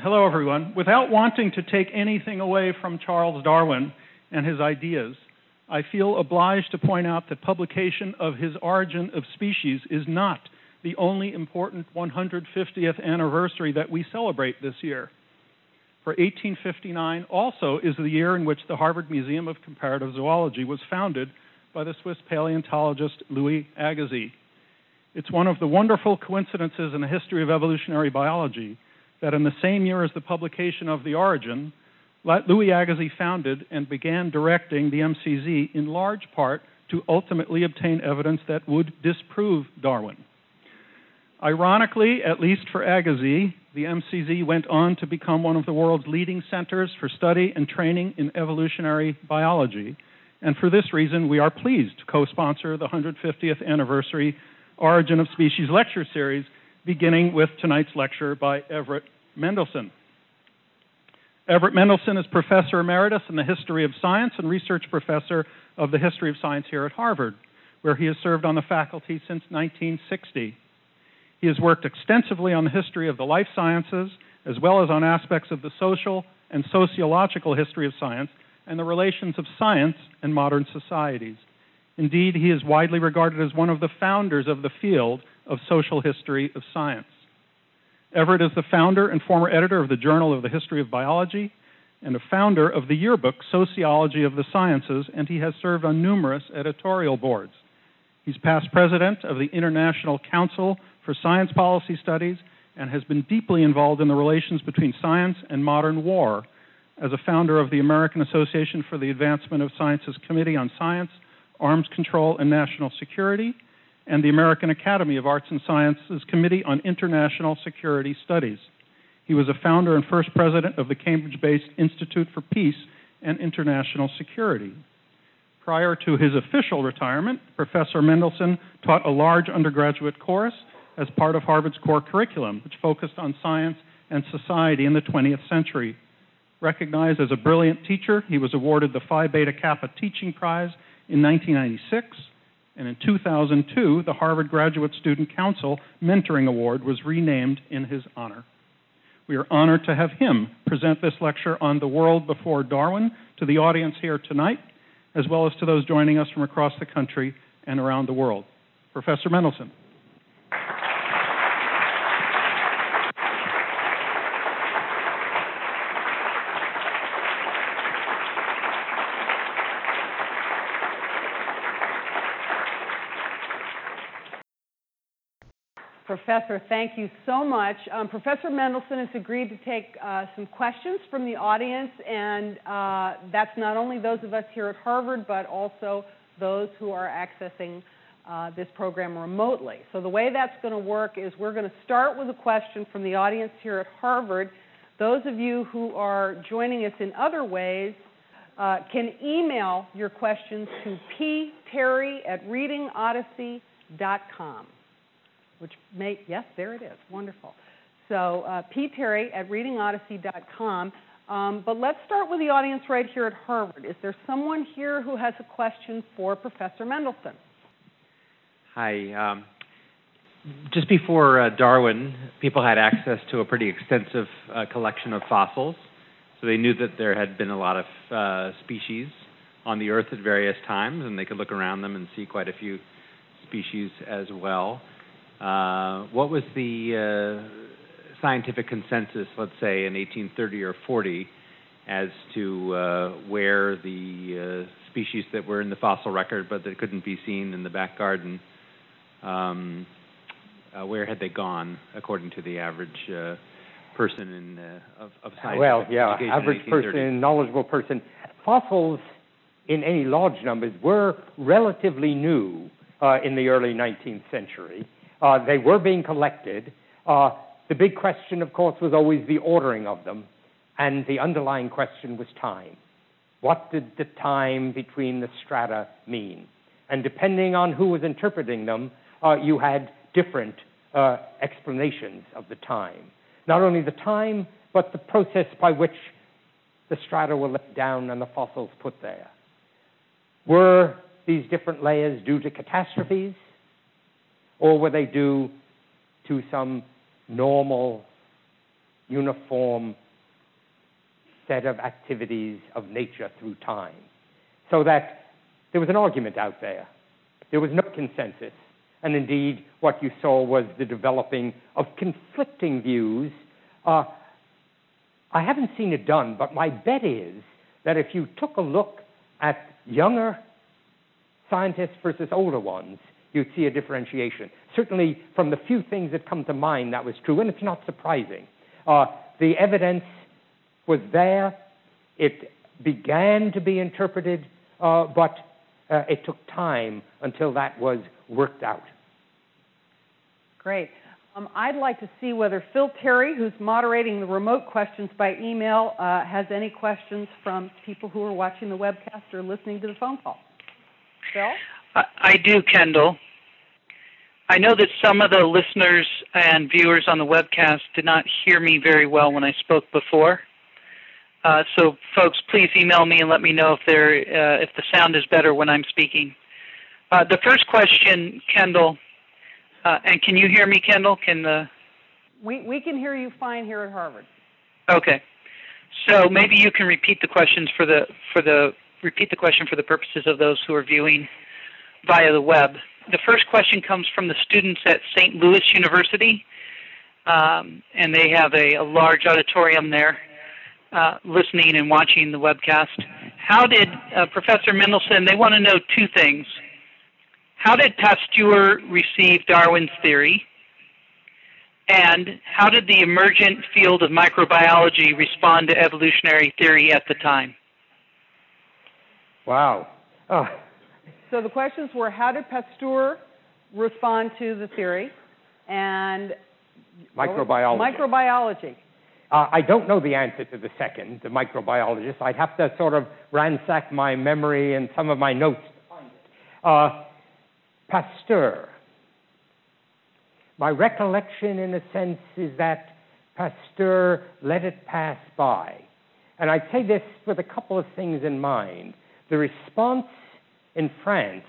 Hello, everyone. Without wanting to take anything away from Charles Darwin and his ideas, I feel obliged to point out that publication of his Origin of Species is not the only important 150th anniversary that we celebrate this year. For 1859 also is the year in which the Harvard Museum of Comparative Zoology was founded by the Swiss paleontologist Louis Agassiz. It's one of the wonderful coincidences in the history of evolutionary biology that in the same year as the publication of The Origin, Louis Agassiz founded and began directing the MCZ in large part to ultimately obtain evidence that would disprove Darwin. Ironically, at least for Agassiz, the MCZ went on to become one of the world's leading centers for study and training in evolutionary biology. And for this reason, we are pleased to co-sponsor the 150th anniversary Origin of Species lecture series, beginning with tonight's lecture by Everett Mendelsohn. Everett Mendelsohn is Professor Emeritus in the History of Science and Research Professor of the History of Science here at Harvard, where he has served on the faculty since 1960. He has worked extensively on the history of the life sciences, as well as on aspects of the social and sociological history of science and the relations of science and modern societies. Indeed, he is widely regarded as one of the founders of the field of social history of science. Everett is the founder and former editor of the Journal of the History of Biology and a founder of the yearbook Sociology of the Sciences, and he has served on numerous editorial boards. He's past president of the International Council for Science Policy Studies and has been deeply involved in the relations between science and modern war as a founder of the American Association for the Advancement of Sciences Committee on Science, Arms Control, and National Security, and the American Academy of Arts and Sciences Committee on International Security Studies. He was a founder and first president of the Cambridge-based Institute for Peace and International Security. Prior to his official retirement, Professor Mendelsohn taught a large undergraduate course as part of Harvard's core curriculum, which focused on science and society in the 20th century. Recognized as a brilliant teacher, he was awarded the Phi Beta Kappa Teaching Prize in 1996, and in 2002, the Harvard Graduate Student Council Mentoring Award was renamed in his honor. We are honored to have him present this lecture on the world before Darwin to the audience here tonight, as well as to those joining us from across the country and around the world. Professor Mendelsohn. Professor, thank you so much. Professor Mendelsohn has agreed to take some questions from the audience, and that's not only those of us here at Harvard, but also those who are accessing this program remotely. So the way that's going to work is we're going to start with a question from the audience here at Harvard. Those of you who are joining us in other ways can email your questions to pterry@readingodyssey.com. Yes, there it is. Wonderful. So pterry@readingodyssey.com. But let's start with the audience right here at Harvard. Is there someone here who has a question for Professor Mendelsohn? Hi. Just before Darwin, people had access to a pretty extensive collection of fossils. So they knew that there had been a lot of species on the Earth at various times, and they could look around them and see quite a few species as well. What was the scientific consensus, let's say, in 1830 or 40, as to where the species that were in the fossil record but that couldn't be seen in the back garden, where had they gone, according to the average person of science? Well, yeah, average person, knowledgeable person. Fossils in any large numbers were relatively new in the early 19th century. They were being collected. The big question, of course, was always the ordering of them, and the underlying question was time. What did the time between the strata mean? And depending on who was interpreting them, you had different explanations of the time. Not only the time, but the process by which the strata were let down and the fossils put there. Were these different layers due to catastrophes? Or were they due to some normal uniform set of activities of nature through time. So that there was an argument out there. There was no consensus. And indeed, what you saw was the developing of conflicting views. I haven't seen it done, but my bet is that if you took a look at younger scientists versus older ones, you'd see a differentiation. Certainly, from the few things that come to mind, that was true, and it's not surprising. The evidence was there. It began to be interpreted, but it took time until that was worked out. Great. I'd like to see whether Phil Terry, who's moderating the remote questions by email, has any questions from people who are watching the webcast or listening to the phone call. Phil? I do, Kendall. I know that some of the listeners and viewers on the webcast did not hear me very well when I spoke before. So, folks, please email me and let me know if the sound is better when I'm speaking. The first question, Kendall, and can you hear me, Kendall? We can hear you fine here at Harvard. Okay. So maybe you can repeat the questions repeat the question for the purposes of those who are viewing via the web. The first question comes from the students at St. Louis University, and they have a large auditorium there listening and watching the webcast. How did Professor Mendelsohn, they want to know two things. How did Pasteur receive Darwin's theory? And how did the emergent field of microbiology respond to evolutionary theory at the time? Wow. Oh. So the questions were, how did Pasteur respond to the theory? And microbiology. I don't know the answer to the second, the microbiologist. I'd have to sort of ransack my memory and some of my notes to find it. Pasteur. My recollection, in a sense, is that Pasteur let it pass by. And I'd say this with a couple of things in mind. The response in France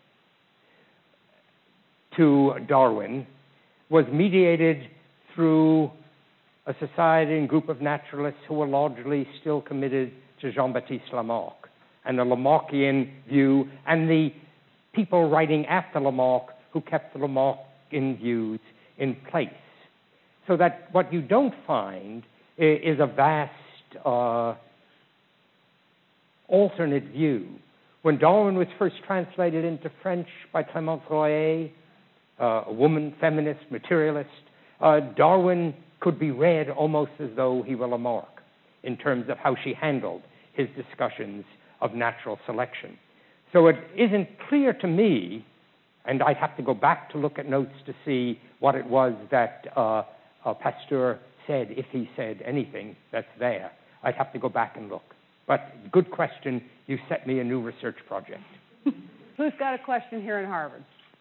to Darwin was mediated through a society and group of naturalists who were largely still committed to Jean-Baptiste Lamarck and the Lamarckian view, and the people writing after Lamarck who kept the Lamarckian views in place. So that what you don't find is a vast alternate view. When Darwin was first translated into French by Clémence Royer, a woman, feminist, materialist, Darwin could be read almost as though he were Lamarck in terms of how she handled his discussions of natural selection. So it isn't clear to me, and I'd have to go back to look at notes to see what it was that Pasteur said, if he said anything that's there. I'd have to go back and look. But good question. You set me a new research project. Who's got a question here in Harvard?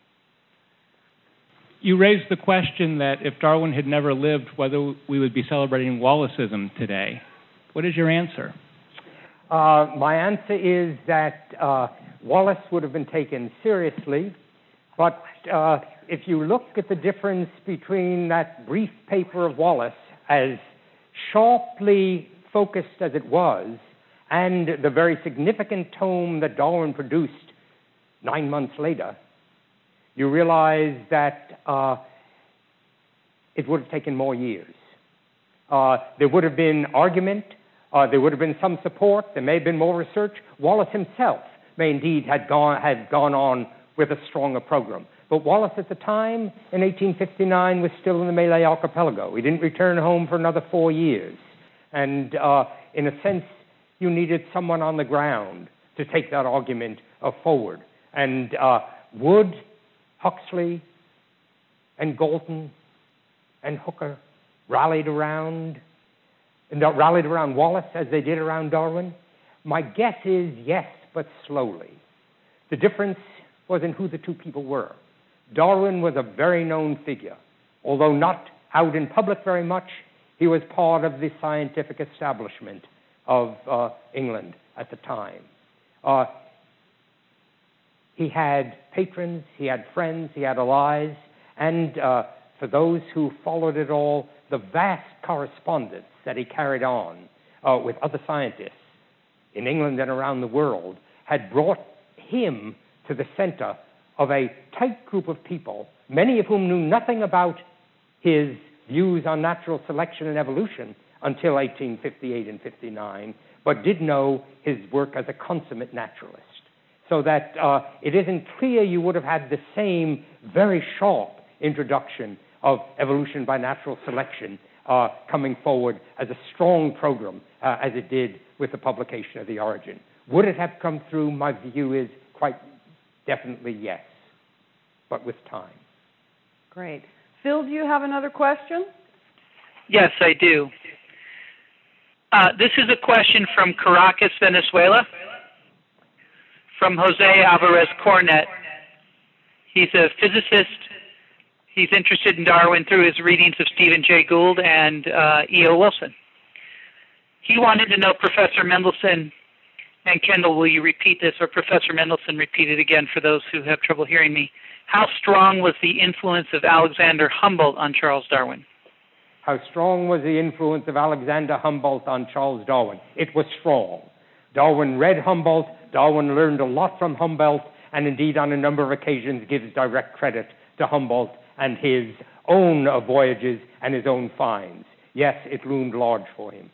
You raised the question that if Darwin had never lived, whether we would be celebrating Wallaceism today. What is your answer? My answer is that Wallace would have been taken seriously, but if you look at the difference between that brief paper of Wallace, as sharply focused as it was, and the very significant tome that Darwin produced 9 months later, you realize that it would have taken more years. There would have been argument. There would have been some support. There may have been more research. Wallace himself may indeed have gone on with a stronger program. But Wallace at the time, in 1859, was still in the Malay Archipelago. He didn't return home for another 4 years. And in a sense, you needed someone on the ground to take that argument forward. And Wood, Huxley, and Galton, and Hooker rallied around Wallace as they did around Darwin. My guess is yes, but slowly. The difference was in who the two people were. Darwin was a very known figure. Although not out in public very much, he was part of the scientific establishment of England at the time. He had patrons, he had friends, he had allies, and for those who followed it all, the vast correspondence that he carried on with other scientists in England and around the world had brought him to the center of a tight group of people, many of whom knew nothing about his views on natural selection and evolution until 1858 and 59, but did know his work as a consummate naturalist. So that it isn't clear you would have had the same very sharp introduction of evolution by natural selection coming forward as a strong program as it did with the publication of The Origin. Would it have come through? My view is quite definitely yes, but with time. Great. Phil, do you have another question? Yes, I do. This is a question from Caracas, Venezuela, from Jose Alvarez Cornet. He's a physicist. He's interested in Darwin through his readings of Stephen Jay Gould and E.O. Wilson. He wanted to know, Professor Mendelsohn, and Kendall, will you repeat this, or Professor Mendelsohn, repeat it again for those who have trouble hearing me. How strong was the influence of Alexander Humboldt on Charles Darwin? How strong was the influence of Alexander Humboldt on Charles Darwin? It was strong. Darwin read Humboldt, Darwin learned a lot from Humboldt, and indeed on a number of occasions gives direct credit to Humboldt and his own voyages and his own finds. Yes, it loomed large for him.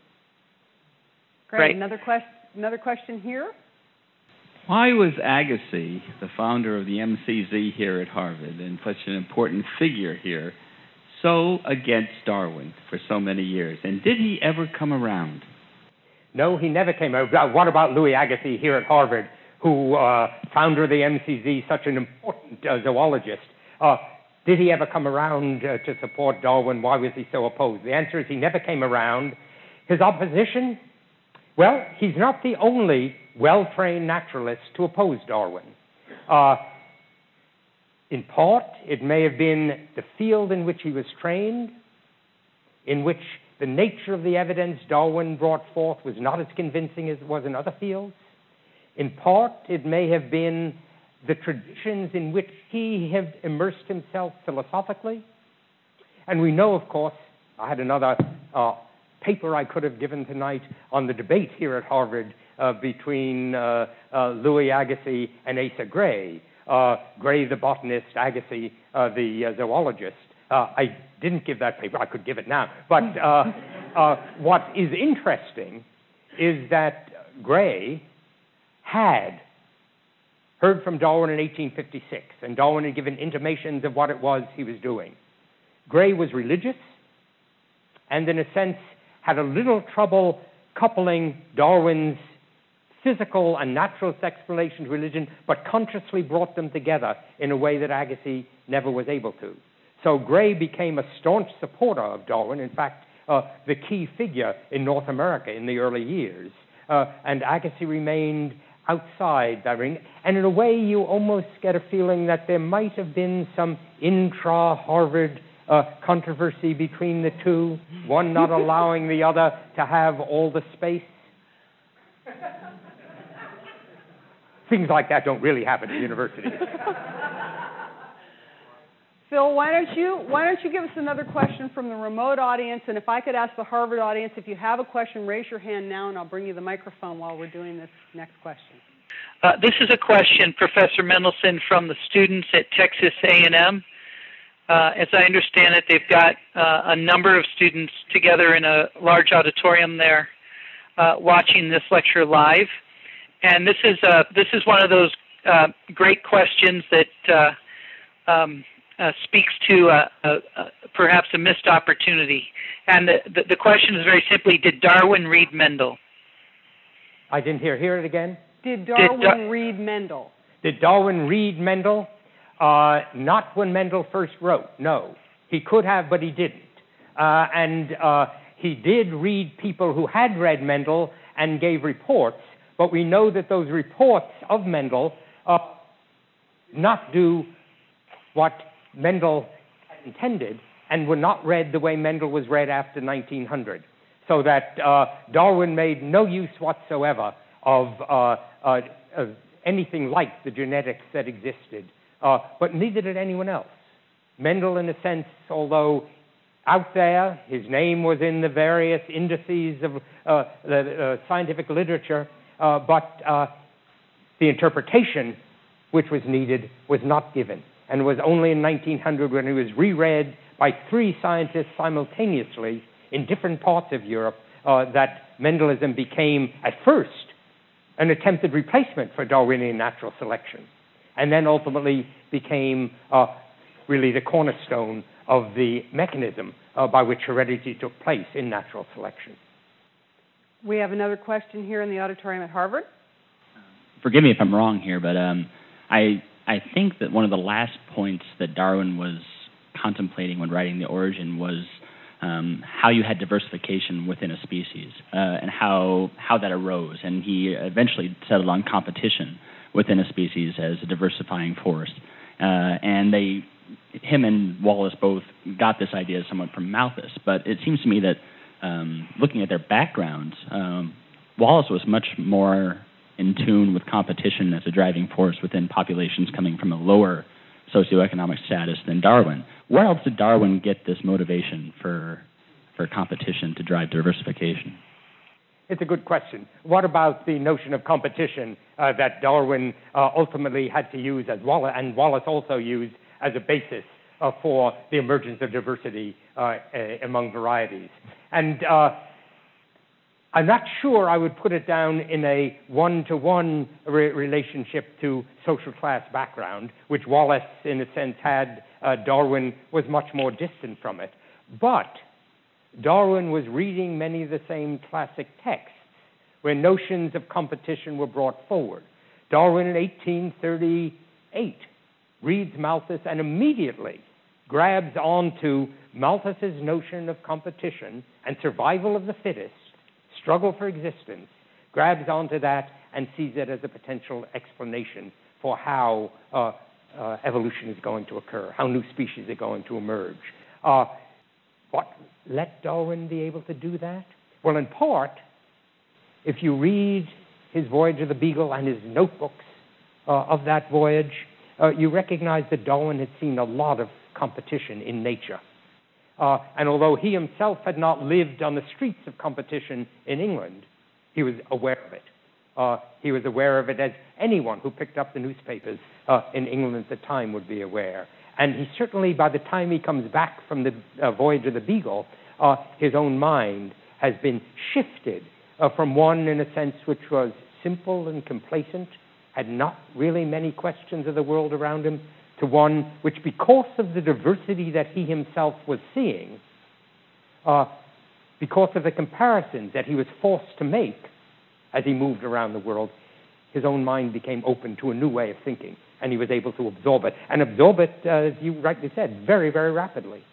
Great. Another question here. Why was Agassiz, the founder of the MCZ here at Harvard and such an important figure here, so against Darwin for so many years? And did he ever come around? No, he never came around. What about Louis Agassiz here at Harvard, who founder of the MCZ, such an important zoologist? Did he ever come around to support Darwin? Why was he so opposed? The answer is he never came around. His opposition? Well, he's not the only well-trained naturalist to oppose Darwin. In part, it may have been the field in which he was trained, in which the nature of the evidence Darwin brought forth was not as convincing as it was in other fields. In part, it may have been the traditions in which he had immersed himself philosophically. And we know, of course, I had another paper I could have given tonight on the debate here at Harvard between Louis Agassiz and Asa Gray. Gray, the botanist, Agassiz, the zoologist. I didn't give that paper. I could give it now. But what is interesting is that Gray had heard from Darwin in 1856, and Darwin had given intimations of what it was he was doing. Gray was religious, and in a sense had a little trouble coupling Darwin's physical and naturalist explanation to religion, but consciously brought them together in a way that Agassiz never was able to. So Gray became a staunch supporter of Darwin, in fact, the key figure in North America in the early years, and Agassiz remained outside that ring. And in a way, you almost get a feeling that there might have been some intra-Harvard controversy between the two, one not allowing the other to have all the space. Things like that don't really happen at universities. Phil, why don't you give us another question from the remote audience? And if I could ask the Harvard audience, if you have a question, raise your hand now, and I'll bring you the microphone while we're doing this next question. This is a question, Professor Mendelsohn, from the students at Texas A&M. As I understand it, they've got a number of students together in a large auditorium there watching this lecture live. And this is one of those great questions that speaks to perhaps a missed opportunity. And the question is very simply, did Darwin read Mendel? I didn't hear it again. Did Darwin read Mendel? Did Darwin read Mendel? Not when Mendel first wrote, no. He could have, but he didn't. And he did read people who had read Mendel and gave reports, but we know that those reports of Mendel not do what Mendel had intended and were not read the way Mendel was read after 1900. So that Darwin made no use whatsoever of anything like the genetics that existed, but neither did anyone else. Mendel, in a sense, although out there. His name was in the various indices of the scientific literature, but the interpretation which was needed was not given. And it was only in 1900 when he was reread by 3 scientists simultaneously in different parts of Europe that Mendelism became, at first, an attempted replacement for Darwinian natural selection, and then ultimately became really the cornerstone of the mechanism by which heredity took place in natural selection. We have another question here in the auditorium at Harvard. Forgive me if I'm wrong here, but I think that one of the last points that Darwin was contemplating when writing The Origin was how you had diversification within a species and how that arose. And he eventually settled on competition within a species as a diversifying force. And him and Wallace both got this idea somewhat from Malthus. But it seems to me that looking at their backgrounds, Wallace was much more in tune with competition as a driving force within populations coming from a lower socioeconomic status than Darwin. Where else did Darwin get this motivation for competition to drive diversification? It's a good question. What about the notion of competition that Darwin ultimately had to use as Wallace also used as a basis for the emergence of diversity among varieties? And I'm not sure I would put it down in a one-to-one relationship to social class background, which Wallace, in a sense, had. Darwin was much more distant from it. But Darwin was reading many of the same classic texts where notions of competition were brought forward. Darwin in 1838 reads Malthus and immediately grabs onto Malthus's notion of competition and survival of the fittest, struggle for existence, grabs onto that and sees it as a potential explanation for how evolution is going to occur, how new species are going to emerge. What let Darwin be able to do that? Well, in part, if you read his Voyage of the Beagle and his notebooks of that voyage, you recognize that Darwin had seen a lot of competition in nature. And although he himself had not lived on the streets of competition in England, he was aware of it. He was aware of it as anyone who picked up the newspapers in England at the time would be aware. And he certainly, by the time he comes back from the Voyage of the Beagle, his own mind has been shifted from one, in a sense, which was simple and complacent, had not really many questions of the world around him, to one which, because of the diversity that he himself was seeing, because of the comparisons that he was forced to make as he moved around the world, his own mind became open to a new way of thinking, and he was able to absorb it, and absorb it, as you rightly said, very, very rapidly.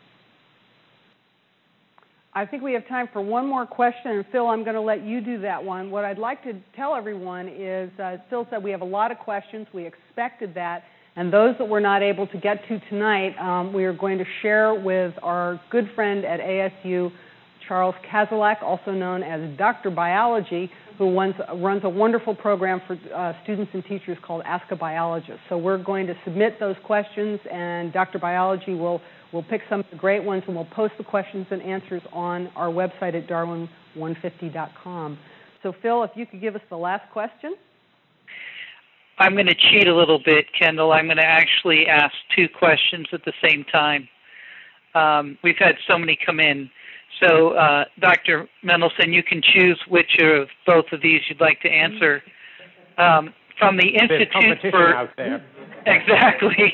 I think we have time for one more question, and Phil, I'm going to let you do that one. What I'd like to tell everyone is, as Phil said, we have a lot of questions. We expected that. And those that we're not able to get to tonight, we are going to share with our good friend at ASU, Charles Kazelak, also known as Dr. Biology, who runs a wonderful program for students and teachers called Ask a Biologist. So we're going to submit those questions, and Dr. Biology will pick some of the great ones, and we'll post the questions and answers on our website at darwin150.com. So, Phil, if you could give us the last question. I'm going to cheat a little bit, Kendall. I'm going to actually ask 2 questions at the same time. We've had so many come in. So, Dr. Mendelson, you can choose which of both of these you'd like to answer. From the Institute for... out there. Exactly.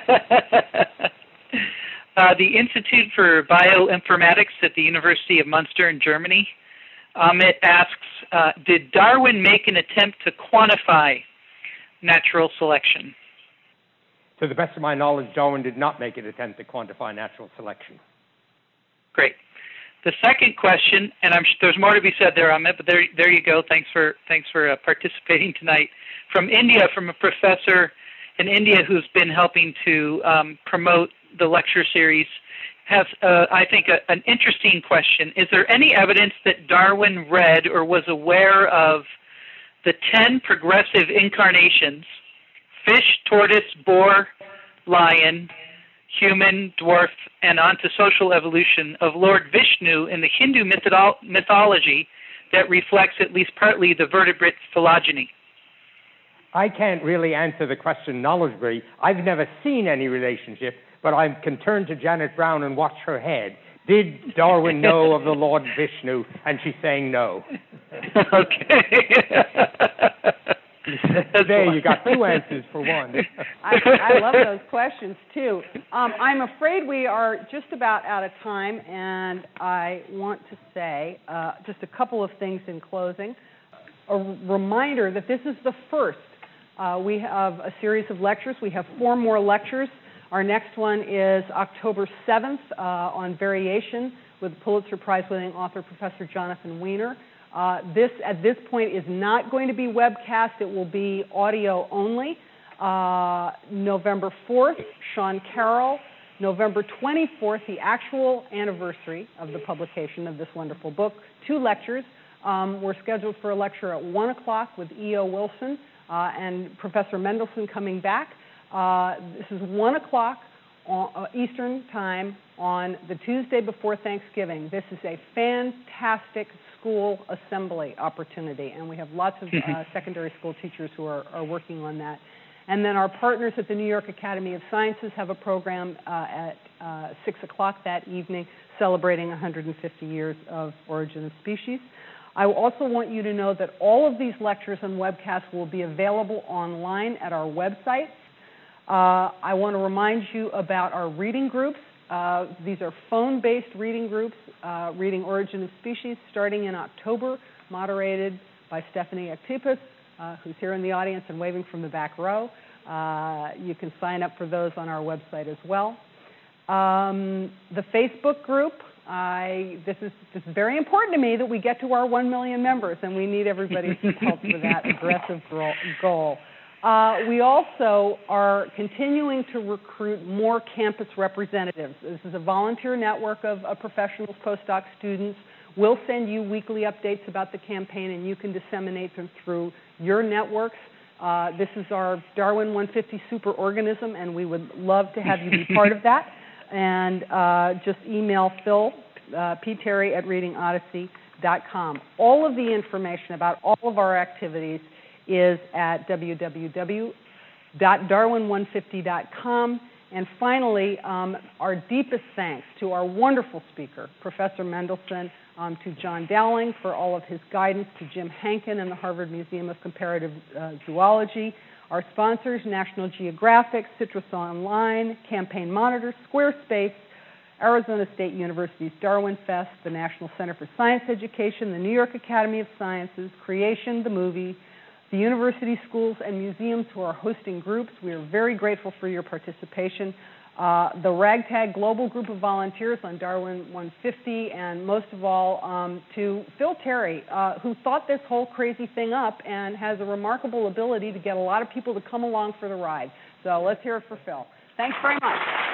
The Institute for Bioinformatics at the University of Munster in Germany. It asks, did Darwin make an attempt to quantify natural selection? To the best of my knowledge, Darwin did not make an attempt to quantify natural selection. Great. The second question, and there's more to be said there, Amit, but there you go. Thanks for participating tonight. From India, from a professor in India who's been helping to promote the lecture series, has, I think, an interesting question. Is there any evidence that Darwin read or was aware of the 10 progressive incarnations, fish, tortoise, boar, lion, human, dwarf, and onto social evolution of Lord Vishnu in the Hindu mythology that reflects at least partly the vertebrate phylogeny? I can't really answer the question knowledgeably. I've never seen any relationship, but I can turn to Janet Brown and watch her head. Did Darwin know of the Lord Vishnu? And she's saying no. Okay. There, you got two answers for one. I love those questions, too. I'm afraid we are just about out of time, and I want to say just a couple of things in closing. A reminder that this is the first. We have a series of lectures. We have 4 more lectures. Our next one is October 7th on variation with Pulitzer Prize-winning author Professor Jonathan Weiner. This, at this point, is not going to be webcast. It will be audio only. November 4th, Sean Carroll. November 24th, the actual anniversary of the publication of this wonderful book. 2 lectures. We're scheduled for a lecture at 1 o'clock with E.O. Wilson and Professor Mendelsohn coming back. This is 1 o'clock Eastern Time on the Tuesday before Thanksgiving. This is a fantastic school assembly opportunity, and we have lots of secondary school teachers who are working on that. And then our partners at the New York Academy of Sciences have a program at 6 o'clock that evening celebrating 150 years of Origin of Species. I also want you to know that all of these lectures and webcasts will be available online at our website. I want to remind you about our reading groups. These are phone-based reading groups, reading Origin of Species, starting in October, moderated by Stephanie Aktipis, who's here in the audience and waving from the back row. You can sign up for those on our website as well. The Facebook group, this is very important to me that we get to our 1 million members, and we need everybody's help for that aggressive goal. We also are continuing to recruit more campus representatives. This is a volunteer network of professionals, postdoc students. We'll send you weekly updates about the campaign, and you can disseminate them through your networks. This is our Darwin 150 superorganism, and we would love to have you be part of that. And just email Phil, pterry@readingodyssey.com. All of the information about all of our activities is at www.darwin150.com. And finally, our deepest thanks to our wonderful speaker, Professor Mendelsohn, to John Dowling for all of his guidance, to Jim Hankin and the Harvard Museum of Comparative Zoology, our sponsors, National Geographic, Citrus Online, Campaign Monitor, Squarespace, Arizona State University's Darwin Fest, the National Center for Science Education, the New York Academy of Sciences, Creation, the movie, the university schools and museums who are hosting groups. We are very grateful for your participation. The Ragtag Global Group of Volunteers on Darwin 150, and most of all, to Phil Terry, who thought this whole crazy thing up and has a remarkable ability to get a lot of people to come along for the ride. So let's hear it for Phil. Thanks very much.